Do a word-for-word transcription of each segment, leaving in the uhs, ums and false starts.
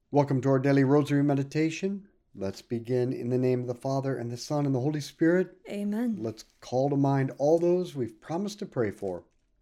Welcome to our daily Rosary Meditation. Let's begin in the name of the Father, and the Son, and the Holy Spirit. Amen. Let's call to mind all those we've promised to pray for.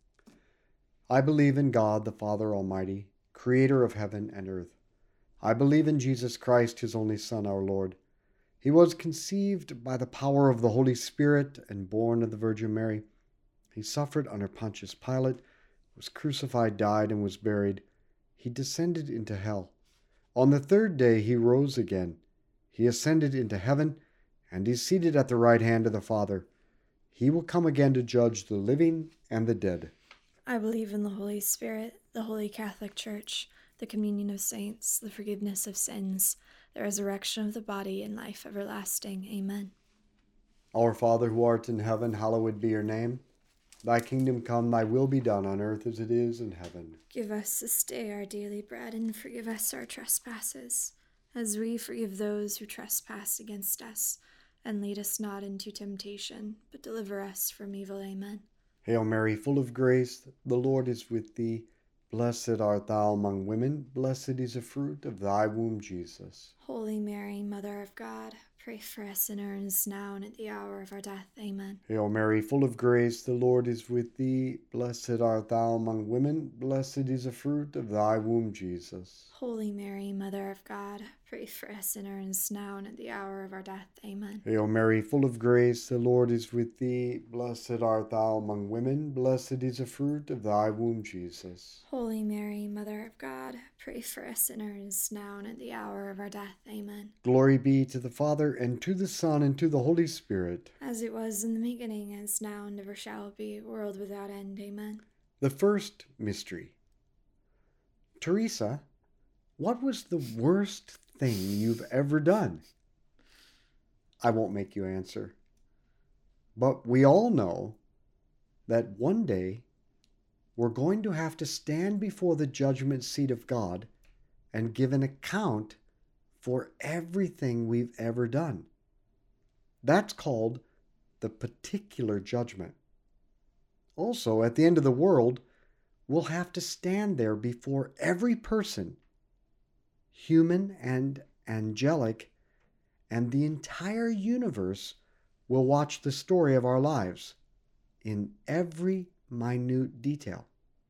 I believe in God, the Father Almighty, creator of heaven and earth. I believe in Jesus Christ, his only Son, our Lord. He was conceived by the power of the Holy Spirit and born of the Virgin Mary. He suffered under Pontius Pilate, was crucified, died, and was buried. He descended into hell. On the third day he rose again. He ascended into heaven, and is seated at the right hand of the Father. He will come again to judge the living and the dead. I believe in the Holy Spirit, the Holy Catholic Church, the communion of saints, the forgiveness of sins, the resurrection of the body, and life everlasting. Amen. Our Father who art in heaven, hallowed be your name. Thy kingdom come, thy will be done on earth as it is in heaven. Give us this day our daily bread, and forgive us our trespasses, as we forgive those who trespass against us. And lead us not into temptation, but deliver us from evil. Amen. Hail Mary, full of grace, the Lord is with thee. Blessed art thou among women, blessed is the fruit of thy womb, Jesus. Holy Mary, Mother of God, pray for us sinners now and at the hour of our death. Amen. Hail Mary, full of grace, the Lord is with thee. Blessed art thou among women, blessed is the fruit of thy womb, Jesus. Holy Mary, Mother of God, pray for us sinners now and at the hour of our death. Amen. Hail Mary, full of grace, the Lord is with thee. Blessed art thou among women, blessed is the fruit of thy womb, Jesus. Holy Mary, Mother of God, pray for us sinners now and at the hour of our death. Amen. Glory be to the Father, and to the Son, and to the Holy Spirit. As it was in the beginning, as now, and ever shall be, world without end. Amen. The first mystery. Teresa, what was the worst thing you've ever done? I won't make you answer. But we all know that one day we're going to have to stand before the judgment seat of God and give an account for everything we've ever done. That's called the particular judgment. Also, at the end of the world, we'll have to stand there before every person, human and angelic, and the entire universe will watch the story of our lives in every minute detail.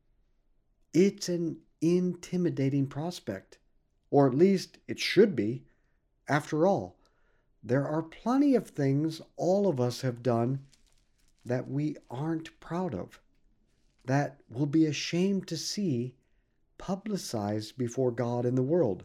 It's an intimidating prospect, or at least it should be. After all, there are plenty of things all of us have done that we aren't proud of, that we'll be ashamed to see publicized before God and the world.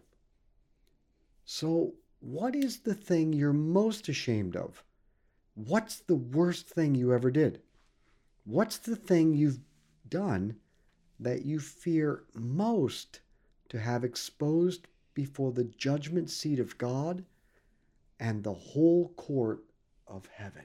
So, what is the thing you're most ashamed of? What's the worst thing you ever did? What's the thing you've done that you fear most to have exposed before the judgment seat of God and the whole court of heaven?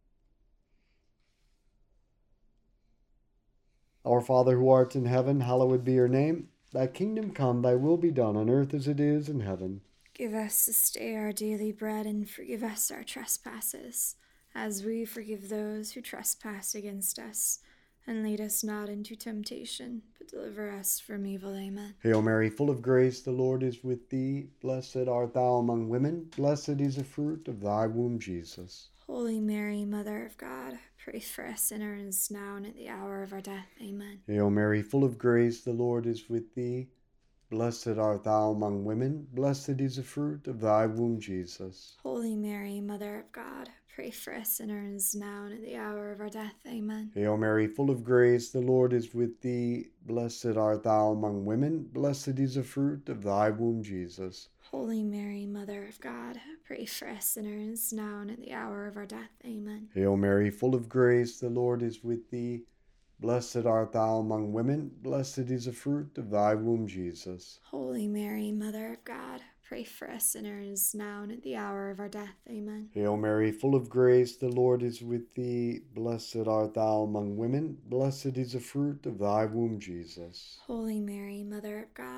Our Father who art in heaven, hallowed be your name. Thy kingdom come, thy will be done on earth as it is in heaven. Give us this day our daily bread, and forgive us our trespasses, as we forgive those who trespass against us. And lead us not into temptation, but deliver us from evil. Amen. Hail Mary, full of grace, the Lord is with thee. Blessed art thou among women, blessed is the fruit of thy womb, Jesus. Holy Mary, Mother of God, pray for us sinners now and at the hour of our death. Amen. Hail Mary, full of grace, the Lord is with thee. Blessed art thou among women, blessed is the fruit of thy womb, Jesus. Holy Mary, Mother of God, pray for us sinners now and at the hour of our death. Amen. Hail Mary, full of grace, the Lord is with thee. Blessed art thou among women, blessed is the fruit of thy womb, Jesus. Holy Mary, Mother of God, pray for us sinners now and at the hour of our death. Amen. Hail Mary, full of grace, the Lord is with thee. Blessed art thou among women, blessed is the fruit of thy womb, Jesus. Holy Mary, Mother of God, pray for us sinners now and at the hour of our death. Amen. Hail Mary, full of grace, the Lord is with thee. Blessed art thou among women, blessed is the fruit of thy womb, Jesus. Holy Mary, Mother of God,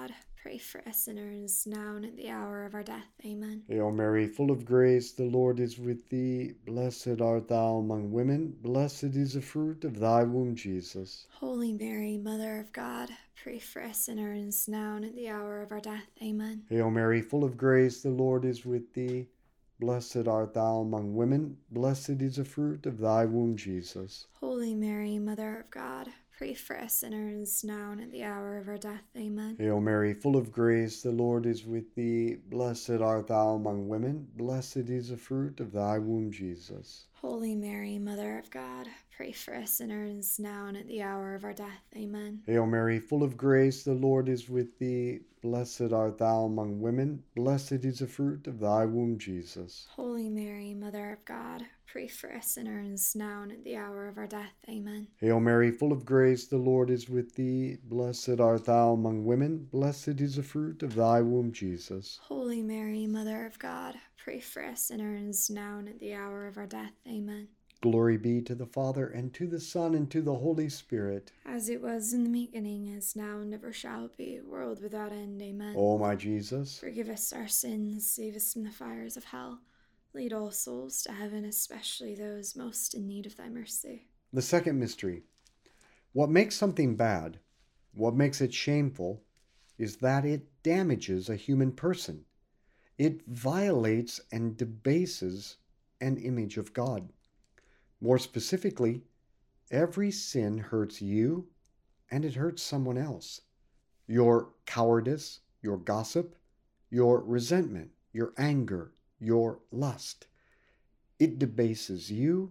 pray for us sinners, now and at the hour of our death. Amen. Hail Mary, full of grace, the Lord is with thee. Blessed art thou among women. Blessed is the fruit of thy womb, Jesus. Holy Mary, Mother of God, pray for us sinners, now and at the hour of our death. Amen. Hail Mary, full of grace, the Lord is with thee. Blessed art thou among women. Blessed is the fruit of thy womb, Jesus. Holy Mary, Mother of God, pray for us sinners, now and at the hour of our death. Amen. Hail Mary, full of grace, the Lord is with thee. Blessed art thou among women. Blessed is the fruit of thy womb, Jesus. Holy Mary, Mother of God, pray for us sinners, now and at the hour of our death. Amen. Hail Mary, full of grace, the Lord is with thee. Blessed art thou among women. Blessed is the fruit of thy womb, Jesus. Holy Mary, Mother of God, pray for us sinners, now and at the hour of our death. Amen. Hail Mary, full of grace, the Lord is with thee. Blessed art thou among women. Blessed is the fruit of thy womb, Jesus. Holy Mary, Mother of God, pray for us sinners, now and at the hour of our death. Amen. Glory be to the Father, and to the Son, and to the Holy Spirit. As it was in the beginning, is now, and ever shall be, world without end. Amen. O my Jesus, forgive us our sins, save us from the fires of hell. Lead all souls to heaven, especially those most in need of thy mercy. the second mystery. What makes something bad, what makes it shameful, is that it damages a human person. It violates and debases an image of God. More specifically, every sin hurts you and it hurts someone else. Your cowardice, your gossip, your resentment, your anger, your lust. It debases you,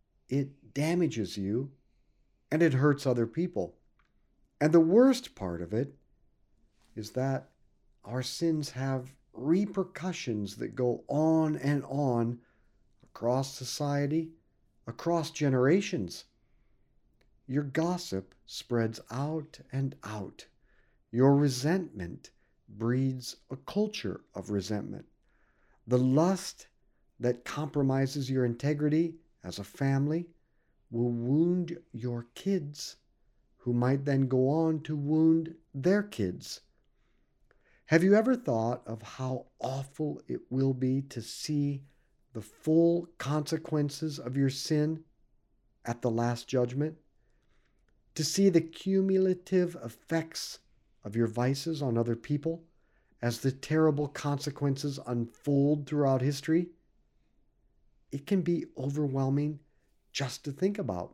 it damages you, and it hurts other people. And the worst part of it is that our sins have repercussions that go on and on across society, across generations. Your gossip spreads out and out. Your resentment breeds a culture of resentment. The lust that compromises your integrity as a family will wound your kids, who might then go on to wound their kids. Have you ever thought of how awful it will be to see the full consequences of your sin at the last judgment? To see the cumulative effects of your vices on other people as the terrible consequences unfold throughout history? It can be overwhelming just to think about.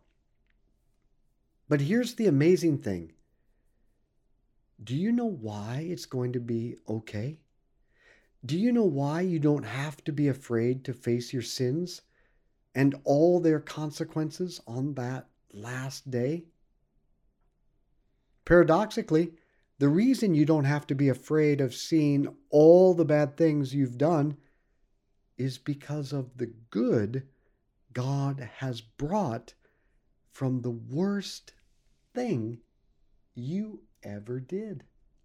But here's the amazing thing. Do you know why it's going to be okay? Do you know why you don't have to be afraid to face your sins and all their consequences on that last day? Paradoxically, the reason you don't have to be afraid of seeing all the bad things you've done is because of the good God has brought from the worst thing you ever did.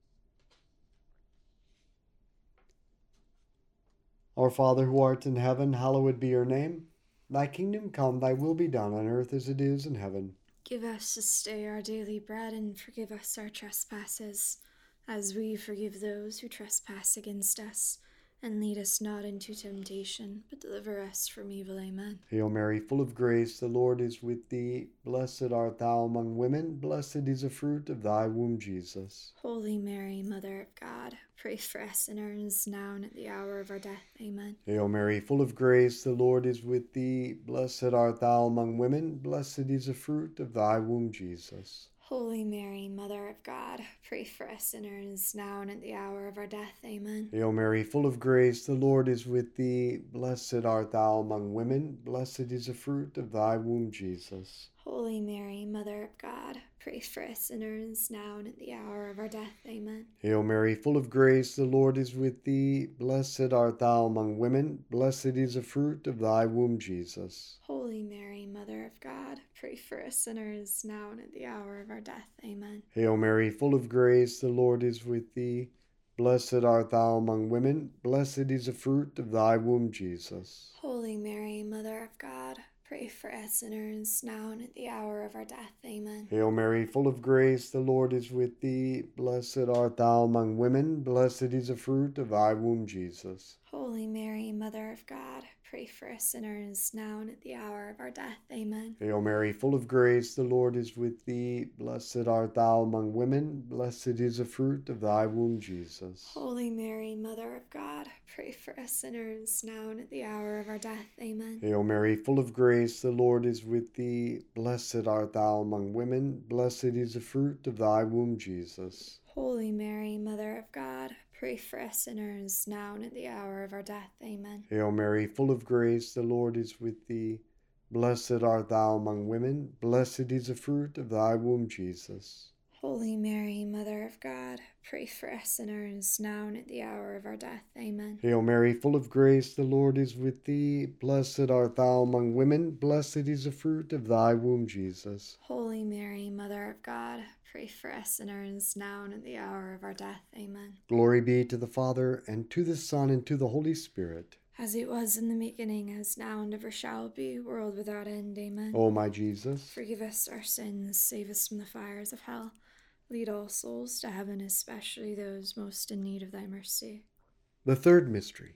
Our Father who art in heaven, hallowed be your name. Thy kingdom come, thy will be done on earth as it is in heaven. Give us this day our daily bread, and forgive us our trespasses, as we forgive those who trespass against us. And lead us not into temptation, but deliver us from evil. Amen. Hail Mary, full of grace, the Lord is with thee. Blessed art thou among women. Blessed is the fruit of thy womb, Jesus. Holy Mary, Mother of God, pray for us sinners, now and at the hour of our death. Amen. Hail Mary, full of grace, the Lord is with thee. Blessed art thou among women. Blessed is the fruit of thy womb, Jesus. Holy Mary, Mother of God, pray for us sinners, now and at the hour of our death. Amen. Hail Mary, full of grace, the Lord is with thee. Blessed art thou among women. Blessed is the fruit of thy womb, Jesus. Holy Mary, Mother of God, pray for us sinners, now and at the hour of our death. Amen. Hail Mary, full of grace, the Lord is with thee. Blessed art thou among women. Blessed is the fruit of thy womb, Jesus. Holy Mary, Mother of God, pray for us sinners, now and at the hour of our death. Amen. Hail Mary, full of grace, the Lord is with thee. Blessed art thou among women. Blessed is the fruit of thy womb, Jesus. Holy Mary, Mother of God, pray for us sinners, now and at the hour of our death. Amen. Hail Mary, full of grace, the Lord is with thee. Blessed art thou among women, blessed is the fruit of thy womb, Jesus. Holy Mary, Mother of God, pray for us sinners, now and at the hour of our death. Amen. Hail Mary, full of grace, the Lord is with thee. Blessed art thou among women, blessed is the fruit of thy womb, Jesus. Holy Mary, Mother of God, pray for us sinners, now and at the hour of our death. Amen. Hail Mary, full of grace, the Lord is with thee. Blessed art thou among women, blessed is the fruit of thy womb, Jesus. Holy Mary, Mother of God, pray for us sinners, now and at the hour of our death. Amen. Hail Mary, full of grace, the Lord is with thee. Blessed art thou among women, blessed is the fruit of thy womb, Jesus. Holy Mary, Mother of God, pray for us sinners, now and at the hour of our death. Amen. Hail Mary, full of grace, the Lord is with thee. Blessed art thou among women, blessed is the fruit of thy womb, Jesus. Holy Mary, Mother of God, pray for us sinners, now and at the hour of our death. Amen. Glory be to the Father, and to the Son, and to the Holy Spirit. As it was in the beginning, as now and ever shall be, world without end. Amen. O my Jesus, forgive us our sins, save us from the fires of hell. Lead all souls to heaven, especially those most in need of thy mercy. the third mystery.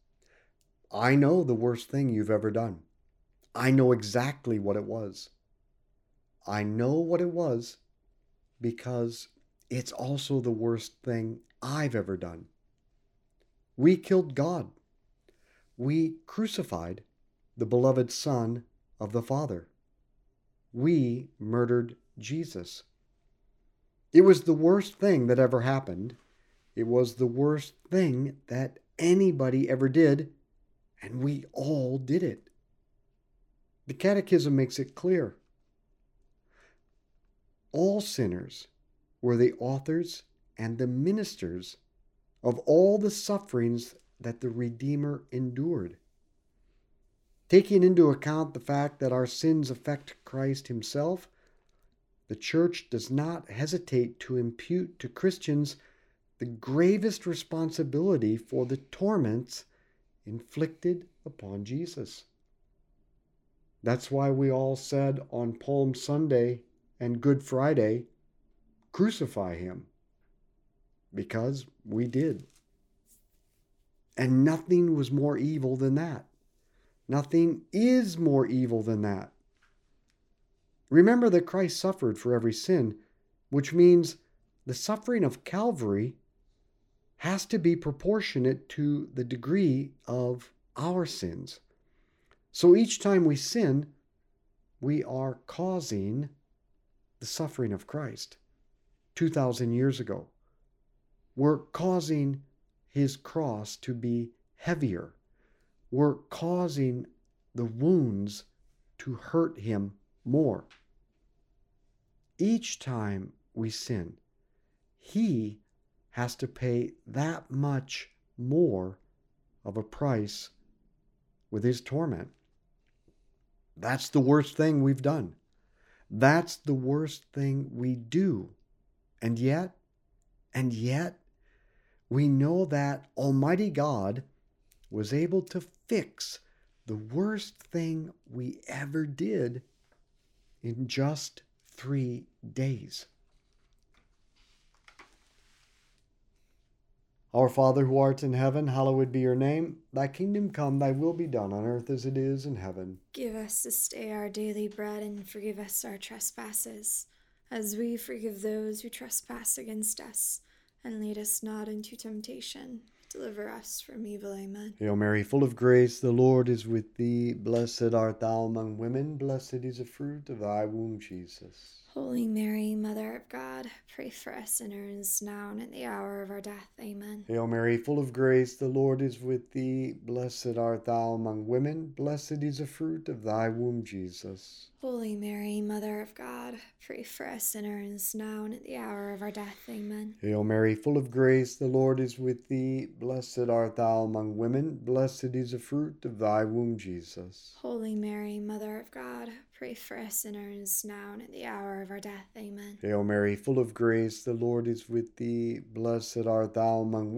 I know the worst thing you've ever done. I know exactly what it was. I know what it was because it's also the worst thing I've ever done. We killed God. We crucified the beloved Son of the Father. We murdered Jesus. It was the worst thing that ever happened. It was the worst thing that anybody ever did, and we all did it. The Catechism makes it clear. All sinners were the authors and the ministers of all the sufferings that the Redeemer endured. Taking into account the fact that our sins affect Christ himself, the Church does not hesitate to impute to Christians the gravest responsibility for the torments inflicted upon Jesus. That's why we all said on Palm Sunday and Good Friday, crucify him, because we did. And nothing was more evil than that. Nothing is more evil than that. Remember that Christ suffered for every sin, which means the suffering of Calvary has to be proportionate to the degree of our sins. So each time we sin, we are causing the suffering of Christ two thousand years ago. We're causing his cross to be heavier. We're causing the wounds to hurt him more. Each time we sin, he has to pay that much more of a price with his torment. That's the worst thing we've done. That's the worst thing we do. And yet, and yet, we know that Almighty God was able to fix the worst thing we ever did in just three days. Our Father who art in heaven, hallowed be your name. Thy kingdom come, thy will be done on earth as it is in heaven. Give us this day our daily bread, and forgive us our trespasses, as we forgive those who trespass against us. And lead us not into temptation. Deliver us from evil. Amen. Hail Mary, full of grace, the Lord is with thee. Blessed art thou among women. Blessed is the fruit of thy womb, Jesus. Holy Mary, Mother of God, pray for us sinners, now and at the hour of our death. Amen. Hail Mary, full of grace, the Lord is with thee. Blessed art thou among women. Blessed is the fruit of thy womb, Jesus. Holy Mary, Mother of God, pray for us sinners, now and at the hour of our death. Amen. Hail Mary, full of grace, the Lord is with thee. Blessed art thou among women. Blessed is the fruit of thy womb, Jesus. Holy Mary, Mother of God, pray for us sinners, now and at the hour of our death. Amen. Hail Mary, full of grace, the Lord is with thee. Blessed art thou among women.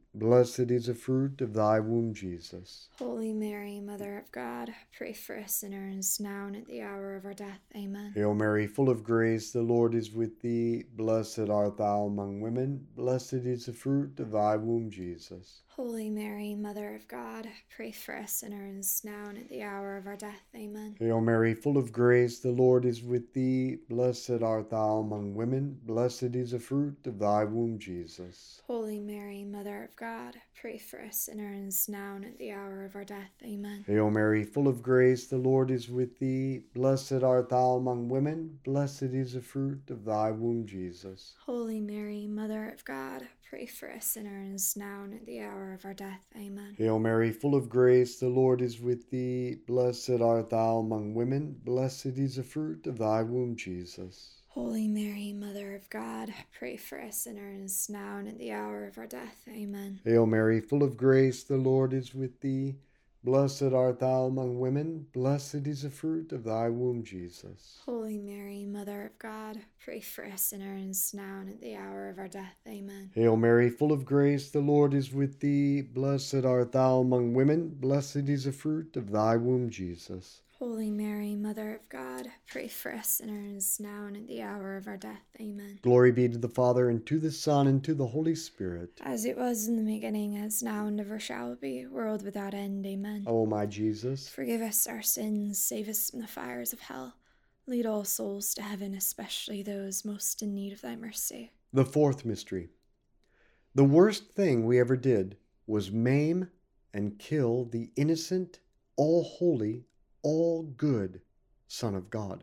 Blessed is the fruit of thy womb, Jesus. Holy Mary, Mother of God, pray for us sinners, now and at the hour of our death. Amen. Hail Mary, full of grace, the Lord is with thee. Blessed art thou among women. Blessed is the fruit of thy womb, Jesus. Holy Mary, Mother of God, pray for us sinners, now and at the hour of our death. Amen. Hail Mary, full of grace, the Lord is with thee. Blessed art thou among women. Blessed is the fruit of thy womb, Jesus. Holy Mary, Mother of God, pray for us sinners, now and at the hour of our death. Amen. Hail Mary, full of grace, the Lord is with thee. Blessed art thou among women. Blessed is the fruit of thy womb, Jesus. Holy Mary, Mother of God, pray for us sinners, now and at the hour of our death. Amen. Hail Mary, full of grace, the Lord is with thee. Blessed art thou among women. Blessed is the fruit of thy womb, Jesus. Holy Mary, Mother of God, pray for us sinners, now and at the hour of our death. Amen. Hail Mary, full of grace, the Lord is with thee. Blessed art thou among women. Blessed is the fruit of thy womb, Jesus. Holy Mary, Mother of God, pray for us sinners, now and at the hour of our death. Amen. Hail Mary, full of grace, the Lord is with thee. Blessed art thou among women. Blessed is the fruit of thy womb, Jesus. Holy Mary, Mother of God, pray for us sinners, now and at the hour of our death. Amen. Glory be to the Father, and to the Son, and to the Holy Spirit. As it was in the beginning, as now, and ever shall be, world without end. Amen. O my Jesus, forgive us our sins, save us from the fires of hell. Lead all souls to heaven, especially those most in need of thy mercy. the fourth mystery. The worst thing we ever did was maim and kill the innocent, all-holy, all-good Son of God.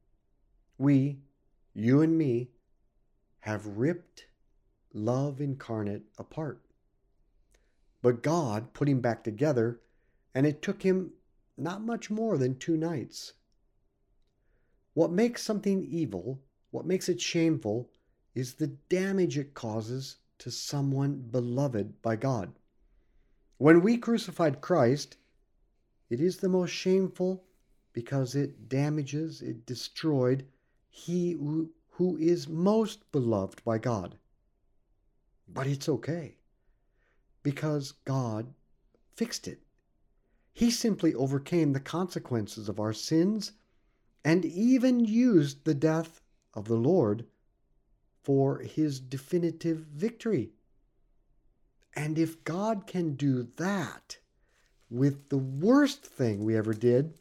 We, you and me, have ripped love incarnate apart. But God put him back together, and it took him not much more than two nights. What makes something evil, what makes it shameful, is the damage it causes to someone beloved by God. When we crucified Christ, it is the most shameful because it damages, it destroyed he who, who is most beloved by God. But it's okay, because God fixed it. He simply overcame the consequences of our sins and even used the death of the Lord for his definitive victory. And if God can do that with the worst thing we ever did,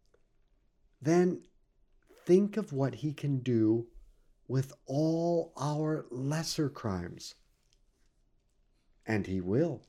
then think of what he can do with all our lesser crimes. And he will.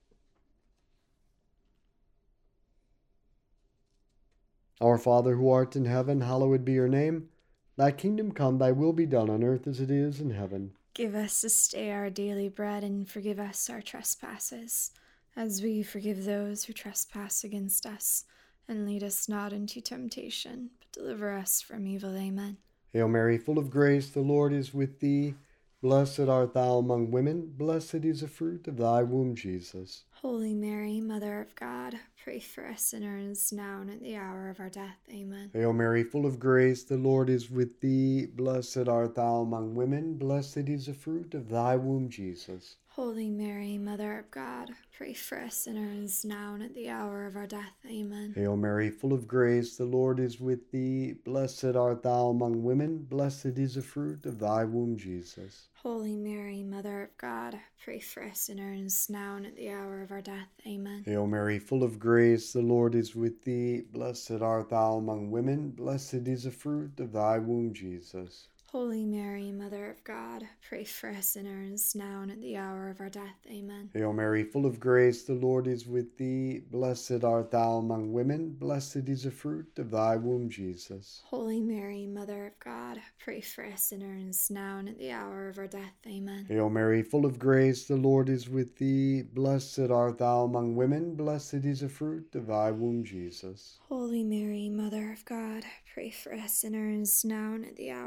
Our Father who art in heaven, hallowed be your name. Thy kingdom come, thy will be done on earth as it is in heaven. Give us this day our daily bread, and forgive us our trespasses, as we forgive those who trespass against us. And lead us not into temptation, but deliver us from evil. Amen. Hail Mary, full of grace, the Lord is with thee. Blessed art thou among women. Blessed is the fruit of thy womb, Jesus. Holy Mary, Mother of God, pray for us sinners, now and at the hour of our death. Amen. Hail Mary, full of grace, the Lord is with thee. Blessed art thou among women. Blessed is the fruit of thy womb, Jesus. Holy Mary, Mother of God, pray for us sinners, now and at the hour of our death. Amen. Hail Mary, full of grace, the Lord is with thee. Blessed art thou among women. Blessed is the fruit of thy womb, Jesus. Holy Mary, Mother of God, pray for us sinners, now and at the hour of our death. Amen. Hail Mary, full of grace, the Lord is with thee. Blessed art thou among women. Blessed is the fruit of thy womb, Jesus. Holy Mary, Mother of God, pray for us sinners, now and at the hour of our death. Amen. Hail Mary, full of grace, the Lord is with thee. Blessed art thou among women. Blessed is the fruit of thy womb, Jesus. Holy Mary, Mother of God, pray for us sinners, now and at the hour of our death. Amen. Hail Mary, full of grace, the Lord is with thee. Blessed art thou among women. Blessed is the fruit of thy womb, Jesus. Holy Mary, Mother of God, pray for us sinners, now and at the hour of our death.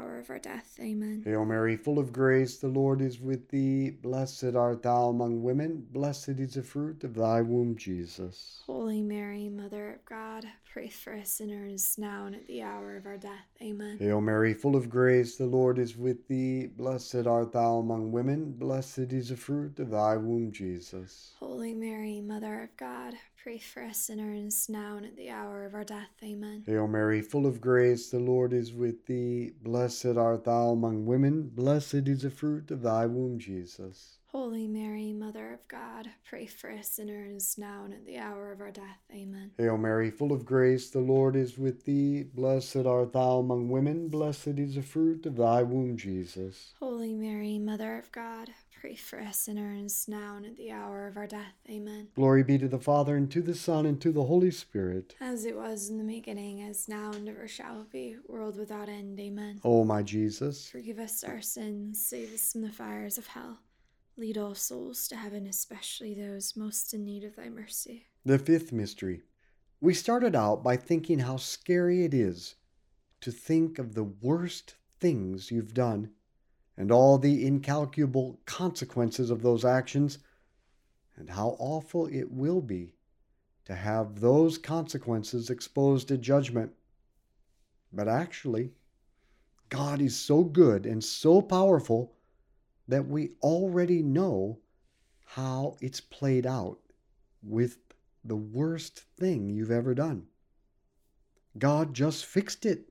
death. Amen. Hail Mary, full of grace, the Lord is with thee. Blessed art thou among women. Blessed is the fruit of thy womb, Jesus. Holy Mary, Mother of God, pray for us sinners, now and at the hour of our death. Amen. Hail Mary, full of grace, the Lord is with thee. Blessed art thou among women. Blessed is the fruit of thy womb, Jesus. Holy Mary, Mother of God, pray for us sinners, now and at the hour of our death. Amen. Hail Mary, full of grace, the Lord is with thee. Blessed art thou among women. Blessed is the fruit of thy womb, Jesus. Holy Mary, Mother of God, pray for us sinners, now and at the hour of our death. Amen. Hail Mary, full of grace, the Lord is with thee. Blessed art thou among women. Blessed is the fruit of thy womb, Jesus. Holy Mary, Mother of God, pray for us sinners, now and at the hour of our death. Amen. Glory be to the Father, and to the Son, and to the Holy Spirit. As it was in the beginning, as now and ever shall be, world without end. Amen. O my Jesus, Forgive us our sins, save us from the fires of hell. Lead all souls to heaven, especially those most in need of thy mercy. the fifth mystery. We started out by thinking how scary it is to think of the worst things you've done and all the incalculable consequences of those actions, and how awful it will be to have those consequences exposed to judgment. But actually, God is so good and so powerful that we already know how it's played out with the worst thing you've ever done. God just fixed it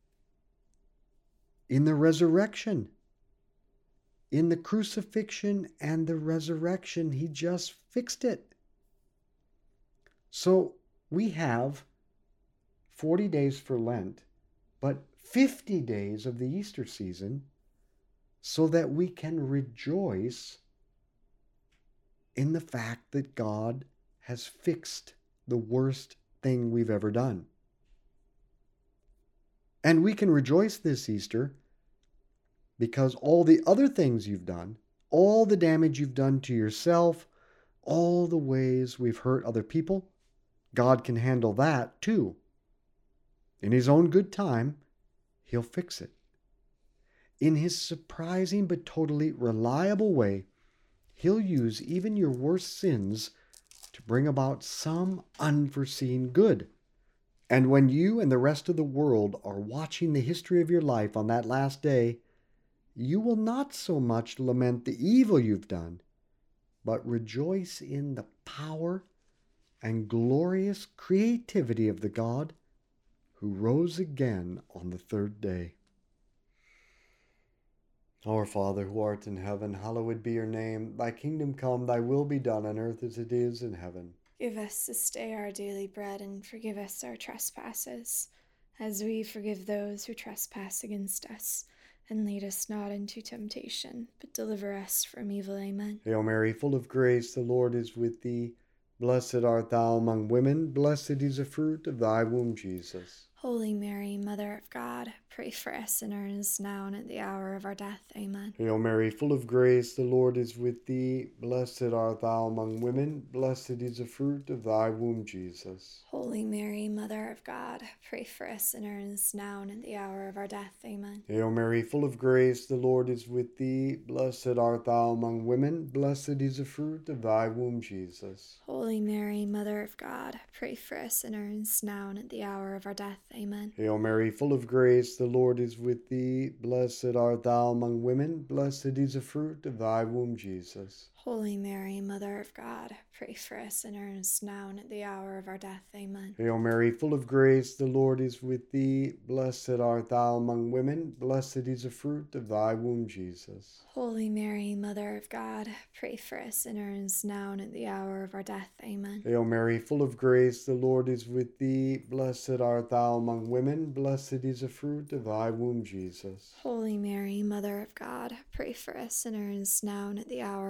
in the resurrection. In the crucifixion and the resurrection, he just fixed it. So we have forty days for Lent, but fifty days of the Easter season, so that we can rejoice in the fact that God has fixed the worst thing we've ever done. And we can rejoice this Easter because all the other things you've done, all the damage you've done to yourself, all the ways we've hurt other people, God can handle that too. In his own good time, he'll fix it. In his surprising but totally reliable way, he'll use even your worst sins to bring about some unforeseen good. And when you and the rest of the world are watching the history of your life on that last day, you will not so much lament the evil you've done, but rejoice in the power and glorious creativity of the God who rose again on the third day. Our Father, who art in heaven, hallowed be your name. Thy kingdom come, thy will be done on earth as it is in heaven. Give us this day our daily bread, and forgive us our trespasses, as we forgive those who trespass against us. And lead us not into temptation, but deliver us from evil. Amen. Hail Mary, full of grace, the Lord is with thee. Blessed art thou among women. Blessed is the fruit of thy womb, Jesus. Holy Mary, Mother of God, pray for us sinners, now and at the hour of our death. Amen. Hail Mary, full of grace, the Lord is with thee. Blessed art thou among women. Blessed is the fruit of thy womb, Jesus. Holy Mary, Mother of God, pray for us sinners, now and at the hour of our death. Amen. Hail Mary, full of grace, the Lord is with thee. Blessed art thou among women. Blessed is the fruit of thy womb, Jesus. Holy Mary, Mother of God, pray for us sinners, now and at the hour of our death. Amen. Hail Mary, full of grace, the Lord is with thee. Blessed art thou among women. Blessed is the fruit of thy womb, Jesus. Holy Mary, Mother of God, pray for us sinners, now and at the hour of our death. Amen. Hail Mary, full of grace, the Lord is with thee. Blessed art thou among women. Blessed is the fruit of thy womb, Jesus. Holy Mary, Mother of God, pray for us sinners, now and at the hour of our death. Amen. Hail Mary, full of grace, the Lord is with thee. Blessed art thou among women. Blessed is the fruit of thy womb, Jesus. Holy Mary, Mother of God, pray for us sinners, now and at the hour of our death.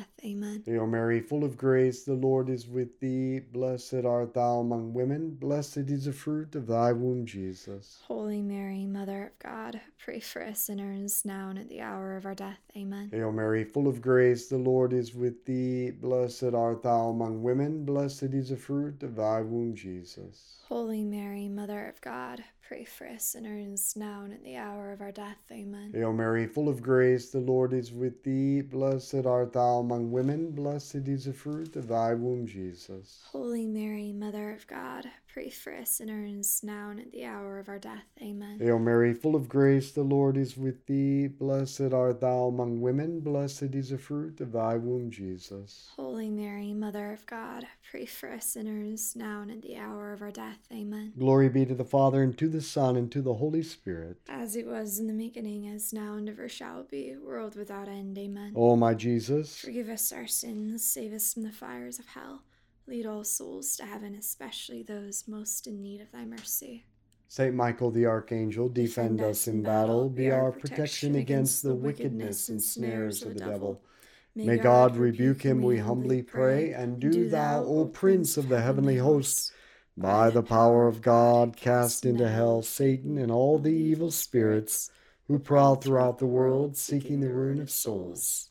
death. Amen. Hail Mary, full of grace, the Lord is with thee. Blessed art thou among women. Blessed is the fruit of thy womb, Jesus. Holy Mary, Mother of God, pray for us sinners, now and at the hour of our death. Amen. Hail Mary, full of grace, the Lord is with thee. Blessed art thou among women. Blessed is the fruit of thy womb, Jesus. Holy Mary, Mother of God, pray for us sinners, now and at the hour of our death. Amen. Hail Mary, full of grace, the Lord is with thee. Blessed art thou among women. Blessed is the fruit of thy womb, Jesus. Holy Mary, Mother of God, pray for us sinners, now and at the hour of our death. Amen. Hail Mary, full of grace, the Lord is with thee. Blessed art thou among women. Blessed is the fruit of thy womb, Jesus. Holy Mary, Mother of God, pray for us sinners, now and at the hour of our death. Amen. Glory be to the Father, and to the Son, and to the Holy Spirit. As it was in the beginning, as now and ever shall be, world without end. Amen. O my Jesus, Forgive us our sins, save us from the fires of hell. Lead all souls to heaven, especially those most in need of thy mercy. Saint Michael the Archangel, defend us in battle. Be our protection against the wickedness and snares of the devil. May God rebuke him, we humbly pray. And do thou, O Prince of the heavenly host, by the power of God, cast into hell Satan and all the evil spirits who prowl throughout the world, seeking the ruin of souls.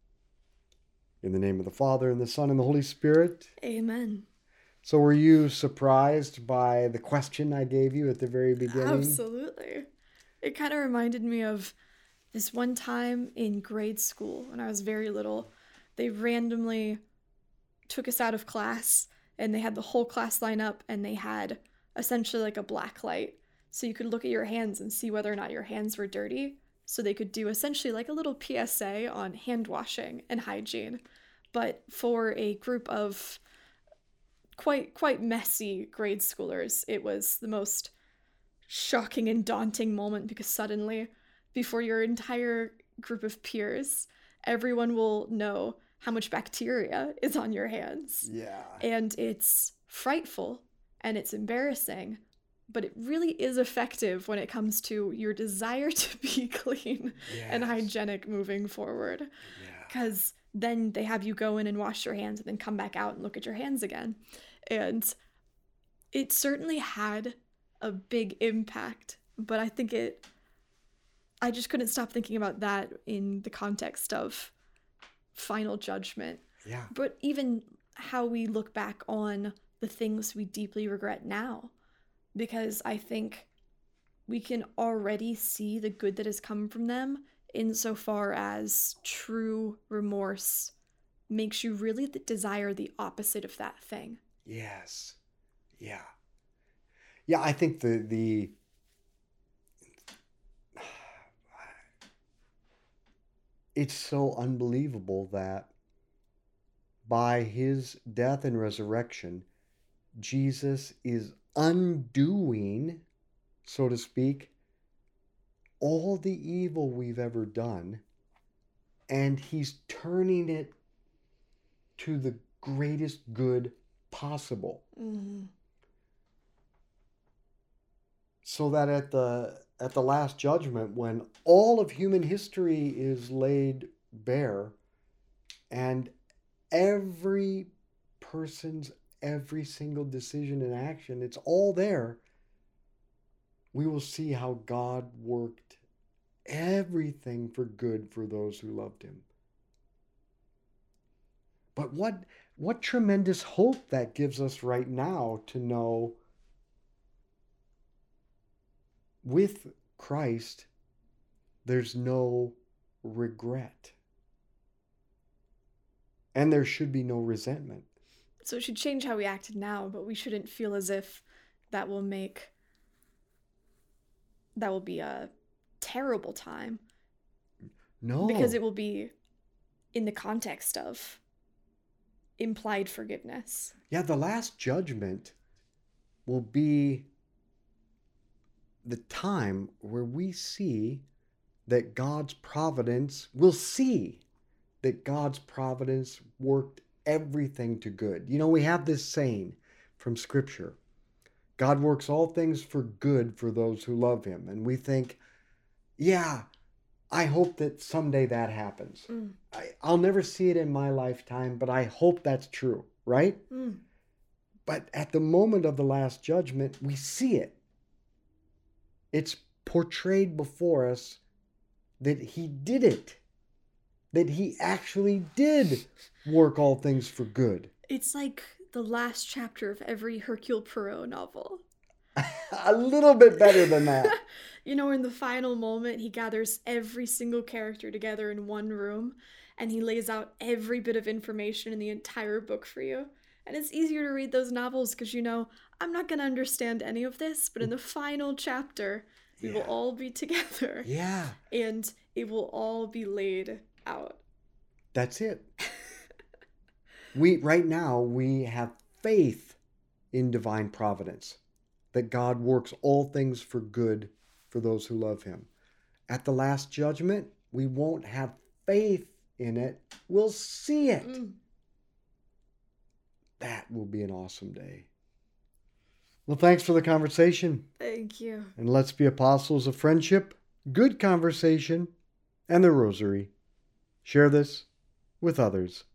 In the name of the Father, and the Son, and the Holy Spirit. Amen. So were you surprised by the question I gave you at the very beginning? Absolutely. It kind of reminded me of this one time in grade school when I was very little. They randomly took us out of class and they had the whole class line up and they had essentially like a black light. So you could look at your hands and see whether or not your hands were dirty. So they could do essentially like a little P S A on hand washing and hygiene. But for a group of quite quite messy grade schoolers, it was the most shocking and daunting moment because suddenly, before your entire group of peers, everyone will know how much bacteria is on your hands. Yeah. And it's frightful and it's embarrassing, but it really is effective when it comes to your desire to be clean Yes. and hygienic moving forward. Yeah. Because then they have you go in and wash your hands and then come back out and look at your hands again. And it certainly had a big impact, but I think it, I just couldn't stop thinking about that in the context of final judgment. Yeah. But even how we look back on the things we deeply regret now, because I think we can already see the good that has come from them insofar as true remorse makes you really desire the opposite of that thing. Yes. Yeah. Yeah, I think the the it's so unbelievable that by his death and resurrection, Jesus is undoing, so to speak, all the evil we've ever done, and he's turning it to the greatest good possible. Mm-hmm. So that at the at the last judgment, when all of human history is laid bare, and every person's every single decision and action, it's all there, we will see how God worked everything for good for those who loved him. But what what tremendous hope that gives us right now to know with Christ, there's no regret. And there should be no resentment. So it should change how we act now, but we shouldn't feel as if that will make, that will be a terrible time. No. Because it will be in the context of implied forgiveness. Yeah, the last judgment will be the time where we see that God's providence, we'll see that God's providence worked everything to good. You know, we have this saying from Scripture, God works all things for good for those who love him. And we think, yeah, I hope that someday that happens. Mm. I, I'll never see it in my lifetime, but I hope that's true, right? Mm. But at the moment of the Last Judgment, we see it. It's portrayed before us that he did it. That he actually did work all things for good. It's like the last chapter of every Hercule Poirot novel. A little bit better than that. You know, in the final moment, he gathers every single character together in one room, and he lays out every bit of information in the entire book for you. And it's easier to read those novels because, you know, I'm not going to understand any of this, but in the final chapter, we Yeah. will all be together. Yeah. And it will all be laid out. That's it. we right now we have faith in divine providence, that God works all things for good for those who love him. At the Last Judgment, we won't have faith in it. We'll see it. Mm. That will be an awesome day. Well, thanks for the conversation. Thank you. And let's be apostles of friendship, good conversation, and the rosary. Share this with others.